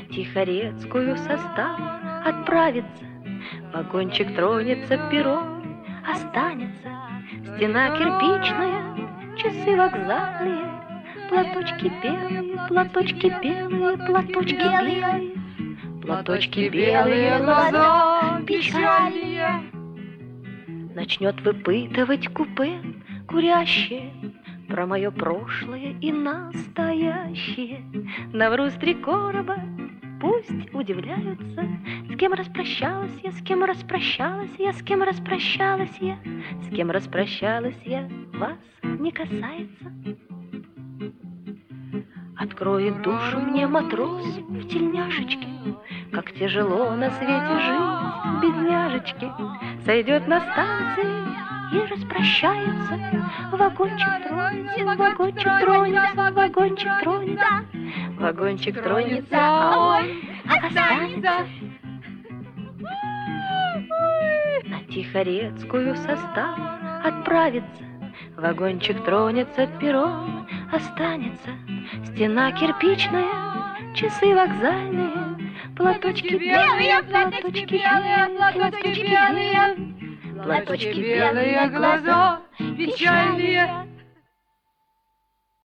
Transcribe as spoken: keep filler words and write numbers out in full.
Тихорецкую состав отправится, вагончик тронется, перрон останется, стена кирпичная, часы вокзальные, платочки белые, платочки белые, платочки белые, платочки белые, глаза печальные. Начнет выпытывать купе курящее про мое прошлое и настоящее. Навру с три короба, пусть удивляются, с кем распрощалась я, с кем распрощалась я, с кем распрощалась я, с кем распрощалась я, вас не касается. Откроет душу мне матрос в тельняшечке, как тяжело на свете жить, бедняжечки. Сойдет на станции и распрощается, вагончик тронется, вагончик тронется, вагончик тронется, вагончик тронется, а он останется. На Тихорецкую состав отправится, вагончик тронется, перрон останется, стена кирпичная, часы вокзальные, платочки белые, платочки белые, платочки белые, платочки белые, глаза печальные.